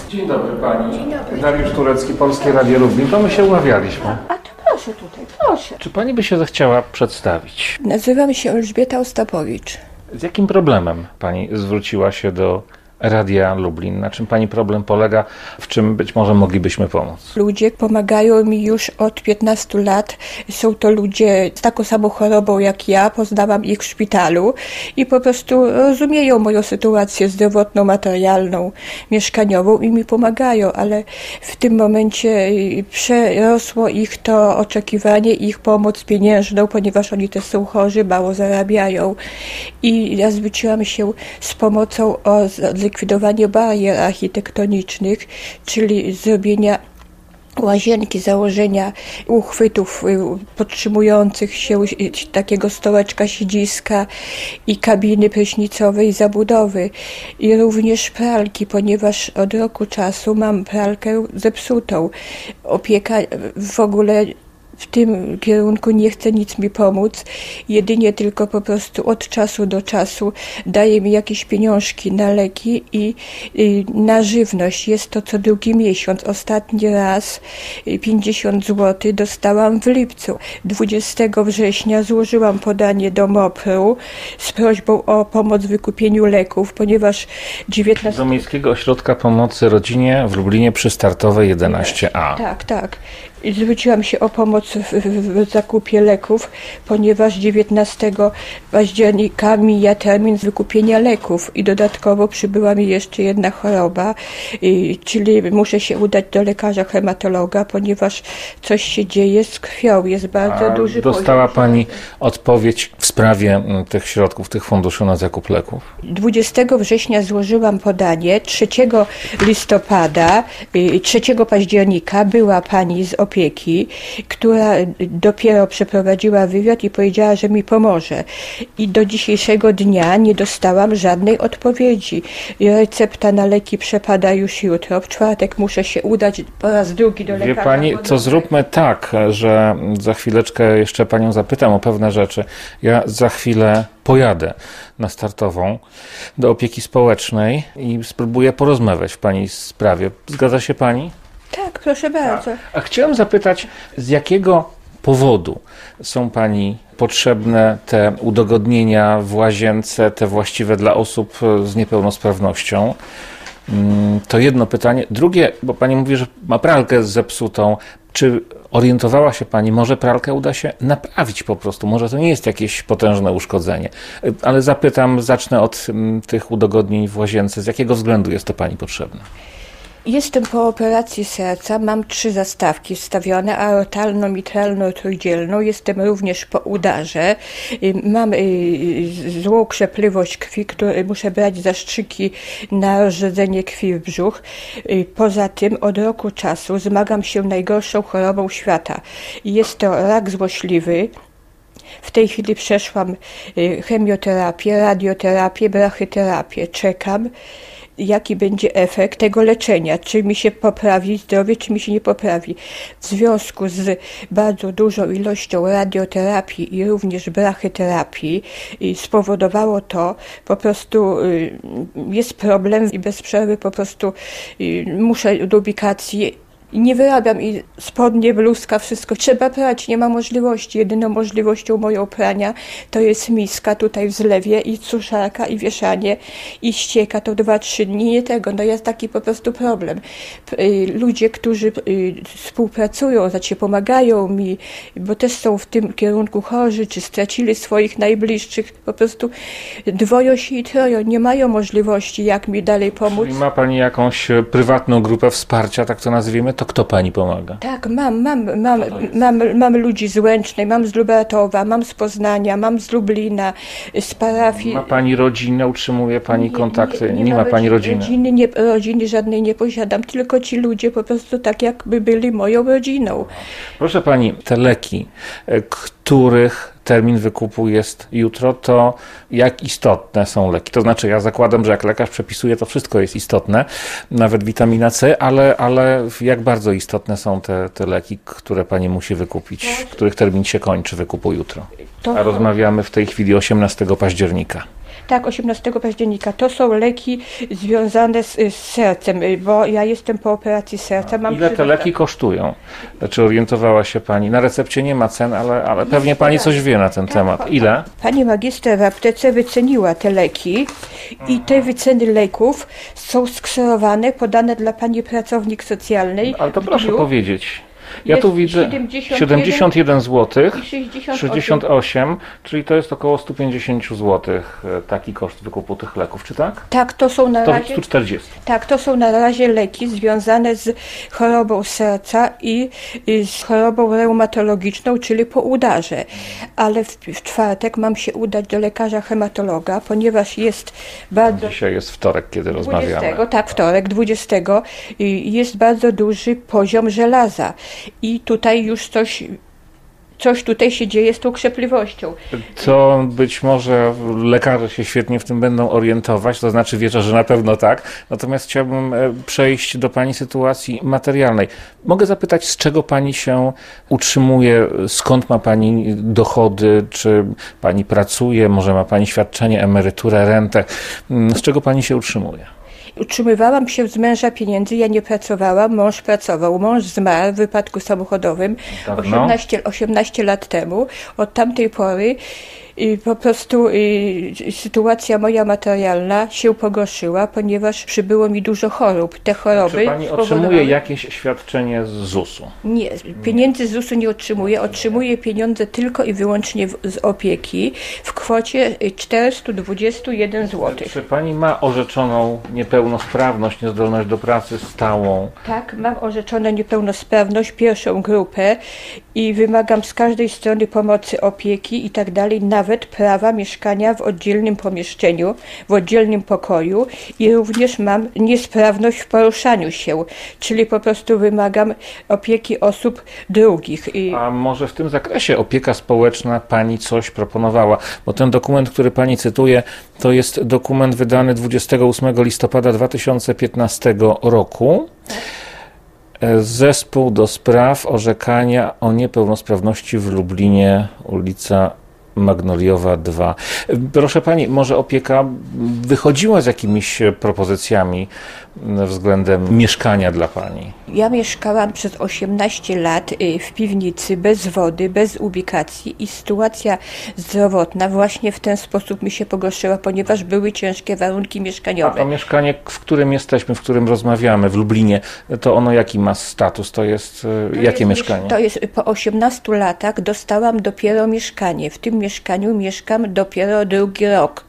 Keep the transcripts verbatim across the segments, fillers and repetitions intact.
Dzień dobry pani. Dzień dobry. Dariusz Turecki, Polskie Radio Lublin. To my się umawialiśmy. A to proszę tutaj, proszę. Czy pani by się zechciała przedstawić? Nazywam się Elżbieta Ostapowicz. Z jakim problemem pani zwróciła się do Radia Lublin? Na czym pani problem polega? W czym być może moglibyśmy pomóc? Ludzie pomagają mi już od piętnastu lat. Są to ludzie z taką samą chorobą jak ja. Poznałam ich w szpitalu i po prostu rozumieją moją sytuację zdrowotną, materialną, mieszkaniową i mi pomagają, ale w tym momencie przerosło ich to oczekiwanie, ich pomoc pieniężną, ponieważ oni też są chorzy, mało zarabiają. I ja zwróciłam się z pomocą o zlikwidowanie barier architektonicznych, czyli zrobienia łazienki, założenia uchwytów podtrzymujących się takiego stołeczka, siedziska i kabiny prysznicowej zabudowy i również pralki, ponieważ od roku czasu mam pralkę zepsutą. Opieka w ogóle w tym kierunku nie chce nic mi pomóc, jedynie tylko po prostu od czasu do czasu daje mi jakieś pieniążki na leki i, i na żywność. Jest to co drugi miesiąc. Ostatni raz pięćdziesiąt złotych dostałam w lipcu. dwudziestego września złożyłam podanie do MOPR-u z prośbą o pomoc w wykupieniu leków, ponieważ dziewiętnastego... Do Miejskiego Ośrodka Pomocy Rodzinie w Lublinie przy Startowej jedenaście A. Tak, tak. I zwróciłam się o pomoc w, w, w zakupie leków, ponieważ dziewiętnastego października mija termin wykupienia leków i dodatkowo przybyła mi jeszcze jedna choroba, y, czyli muszę się udać do lekarza hematologa, ponieważ coś się dzieje z krwią, jest bardzo A duży dostała poziom. pani odpowiedź w sprawie tych środków, tych funduszy na zakup leków? dwudziestego września złożyłam podanie, trzeciego listopada, y, trzeciego października była pani z opieki, która dopiero przeprowadziła wywiad i powiedziała, że mi pomoże. I do dzisiejszego dnia nie dostałam żadnej odpowiedzi. Recepta na leki przepada już jutro. W czwartek muszę się udać po raz drugi do lekarza. Wie pani, to zróbmy tak, że za chwileczkę jeszcze panią zapytam o pewne rzeczy. Ja za chwilę pojadę na Startową do opieki społecznej i spróbuję porozmawiać w pani sprawie. Zgadza się pani? Tak, proszę bardzo. A chciałem zapytać, z jakiego powodu są pani potrzebne te udogodnienia w łazience, te właściwe dla osób z niepełnosprawnością? To jedno pytanie. Drugie, bo pani mówi, że ma pralkę zepsutą. Czy orientowała się pani, może pralkę uda się naprawić po prostu? Może to nie jest jakieś potężne uszkodzenie. Ale zapytam, zacznę od tych udogodnień w łazience. Z jakiego względu jest to pani potrzebne? Jestem po operacji serca, mam trzy zastawki wstawione, aortalną, mitralną, trójdzielną. Jestem również po udarze. Mam złą krzepliwość krwi, której muszę brać zastrzyki na rozrzedzenie krwi w brzuch. Poza tym od roku czasu zmagam się najgorszą chorobą świata. Jest to rak złośliwy. W tej chwili przeszłam chemioterapię, radioterapię, brachyterapię. Czekam, jaki będzie efekt tego leczenia, czy mi się poprawi zdrowie, czy mi się nie poprawi. W związku z bardzo dużą ilością radioterapii i również brachyterapii spowodowało to, po prostu jest problem i bez przerwy po prostu muszę do ubikacji. Nie wyrabiam i spodnie, bluzka, wszystko trzeba prać, nie ma możliwości. Jedyną możliwością moją prania to jest miska tutaj w zlewie i suszarka i wieszanie i ścieka to dwa, trzy dni, nie tego. No jest taki po prostu problem. Ludzie, którzy współpracują, znaczy pomagają mi, bo też są w tym kierunku chorzy, czy stracili swoich najbliższych, po prostu dwoją się i troją, nie mają możliwości, jak mi dalej pomóc. Czyli ma pani jakąś prywatną grupę wsparcia, tak to nazwijmy? To kto pani pomaga? Tak, mam, mam, mam, mam, mam ludzi z Łęcznej, mam z Lubartowa, mam z Poznania, mam z Lublina, z parafii. Ma pani rodzinę, utrzymuje pani nie, kontakty? Nie, nie, nie, nie ma, ma pani rodziny? Rodziny, nie, rodziny żadnej nie posiadam, tylko ci ludzie po prostu tak jakby byli moją rodziną. Proszę pani, te leki, których termin wykupu jest jutro, to jak istotne są leki? To znaczy, ja zakładam, że jak lekarz przepisuje, to wszystko jest istotne, nawet witamina C, ale, ale jak bardzo istotne są te, te leki, które pani musi wykupić, których termin się kończy wykupu jutro? To, A rozmawiamy w tej chwili osiemnastego października. Tak, osiemnastego października. To są leki związane z, z sercem, bo ja jestem po operacji serca. Mam Ile te leki kosztują? Czy orientowała się Pani? Na recepcie nie ma cen, ale, ale pewnie Pani coś wie na ten tak, temat. Ile? Pani magister w aptece wyceniła te leki i te wyceny leków są skserowane, podane dla Pani pracownik socjalnej. Ale to proszę dniu. powiedzieć. Ja Jest tu widzę siedemdziesiąt jeden siedemdziesiąt jeden złotych, i sześćdziesiąt osiem. sześćdziesiąt osiem, czyli to jest około sto pięćdziesiąt złotych taki koszt wykupu tych leków, czy tak? Tak, to są na To razie. sto czterdzieści. Tak, to są na razie leki związane z chorobą serca i, i z chorobą reumatologiczną, czyli po udarze. Ale w, w czwartek mam się udać do lekarza hematologa, ponieważ jest bardzo... Dzisiaj jest wtorek, kiedy rozmawiamy. dwudziestego, tak, wtorek, dwudziestego jest bardzo duży poziom żelaza i tutaj już coś, coś tutaj się dzieje z tą krzepliwością. To być może lekarze się świetnie w tym będą orientować, to znaczy wierzę, że na pewno tak. Natomiast chciałbym przejść do Pani sytuacji materialnej. Mogę zapytać, z czego Pani się utrzymuje, skąd ma Pani dochody, czy Pani pracuje, może ma Pani świadczenie, emeryturę, rentę, z czego Pani się utrzymuje? Utrzymywałam się z męża pieniędzy, ja nie pracowałam, mąż pracował. Mąż zmarł w wypadku samochodowym osiemnaście, osiemnaście lat temu. Od tamtej pory i po prostu i, sytuacja moja materialna się pogorszyła, ponieważ przybyło mi dużo chorób. Te choroby Czy Pani otrzymuje jakieś świadczenie z zusu? Nie, pieniędzy z zusu nie otrzymuję. Otrzymuję pieniądze tylko i wyłącznie w, z opieki w kwocie czterysta dwadzieścia jeden złotych. Czy Pani ma orzeczoną niepełnosprawność, niezdolność do pracy stałą? Tak, mam orzeczoną niepełnosprawność, pierwszą grupę i wymagam z każdej strony pomocy, opieki i tak dalej, nawet prawa mieszkania w oddzielnym pomieszczeniu, w oddzielnym pokoju i również mam niesprawność w poruszaniu się, czyli po prostu wymagam opieki osób drugich. I... A może w tym zakresie opieka społeczna Pani coś proponowała? Bo ten dokument, który Pani cytuje, to jest dokument wydany dwudziestego ósmego listopada dwa tysiące piętnastego roku. Zespół do spraw orzekania o niepełnosprawności w Lublinie, ulica Magnoliowa dwa. Proszę Pani, może opieka wychodziła z jakimiś propozycjami względem mieszkania dla Pani? Ja mieszkałam przez osiemnaście lat w piwnicy, bez wody, bez ubikacji i sytuacja zdrowotna właśnie w ten sposób mi się pogorszyła, ponieważ były ciężkie warunki mieszkaniowe. A to mieszkanie, w którym jesteśmy, w którym rozmawiamy, w Lublinie, to ono jaki ma status? To jest to jakie jest, mieszkanie? To jest po osiemnastu latach dostałam dopiero mieszkanie. W tym mieszkaniu mieszkam dopiero drugi rok.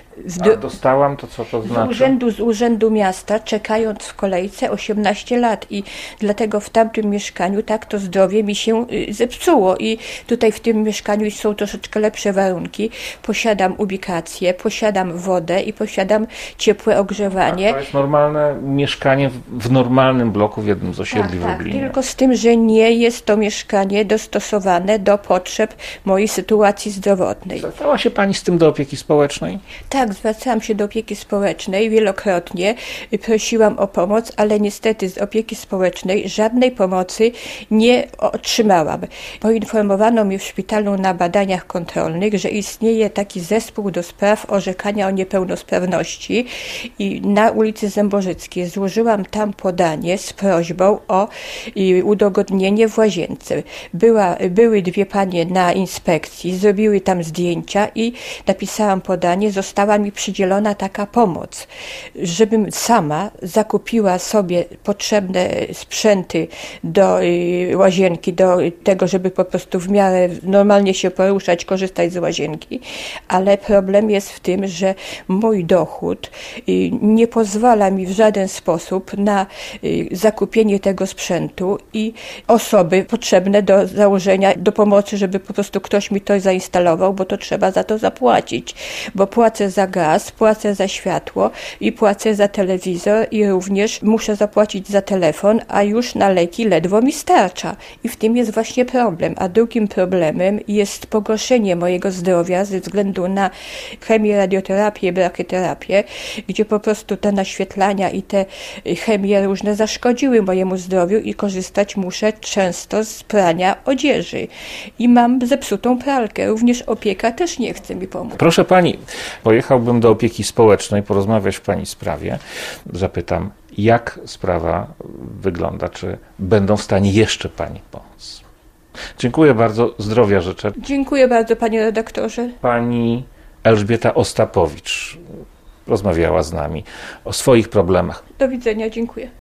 A dostałam, to co to znaczy? Z urzędu, z urzędu miasta, czekając w kolejce osiemnaście lat i dlatego w tamtym mieszkaniu tak to zdrowie mi się zepsuło i tutaj w tym mieszkaniu są troszeczkę lepsze warunki. Posiadam ubikację, posiadam wodę i posiadam ciepłe ogrzewanie. Tak, to jest normalne mieszkanie w, w normalnym bloku, w jednym z osiedli tak, w Lublinie. Tak, tylko z tym, że nie jest to mieszkanie dostosowane do potrzeb mojej sytuacji zdrowotnej. Zwracała się Pani z tym do opieki społecznej? Tak, zwracałam się do opieki społecznej wielokrotnie, prosiłam o pomoc, ale niestety z opieki społecznej żadnej pomocy nie otrzymałam. Poinformowano mnie w szpitalu na badaniach kontrolnych, że istnieje taki zespół do spraw orzekania o niepełnosprawności i na ulicy Zębożyckiej złożyłam tam podanie z prośbą o udogodnienie w łazience. Była, były dwie panie na inspekcji, zrobiły tam zdjęcia i napisałam podanie, została mi przydzielona taka pomoc, żebym sama zakupiła sobie potrzebne sprzęty do łazienki, do tego, żeby po prostu w miarę normalnie się poruszać, korzystać z łazienki, ale problem jest w tym, że mój dochód nie pozwala mi w żaden sposób na zakupienie tego sprzętu i osoby potrzebne do założenia, do pomocy, żeby po prostu ktoś mi to zainstalował, bo to trzeba za to zapłacić, bo płacę za gaz, płacę za światło i płacę za telewizor i również muszę zapłacić za telefon, a już na leki ledwo mi starcza. I w tym jest właśnie problem. A drugim problemem jest pogorszenie mojego zdrowia ze względu na chemię, radioterapię, brakioterapię, gdzie po prostu te naświetlania i te chemie różne zaszkodziły mojemu zdrowiu i korzystać muszę często z prania odzieży. I mam zepsutą pralkę. Również opieka też nie chce mi pomóc. Proszę Pani, pojechać pojechałbym do opieki społecznej porozmawiać w pani sprawie. Zapytam, jak sprawa wygląda, czy będą w stanie jeszcze pani pomóc. Dziękuję bardzo, zdrowia życzę. Dziękuję bardzo, panie redaktorze. Pani Elżbieta Ostapowicz rozmawiała z nami o swoich problemach. Do widzenia, dziękuję.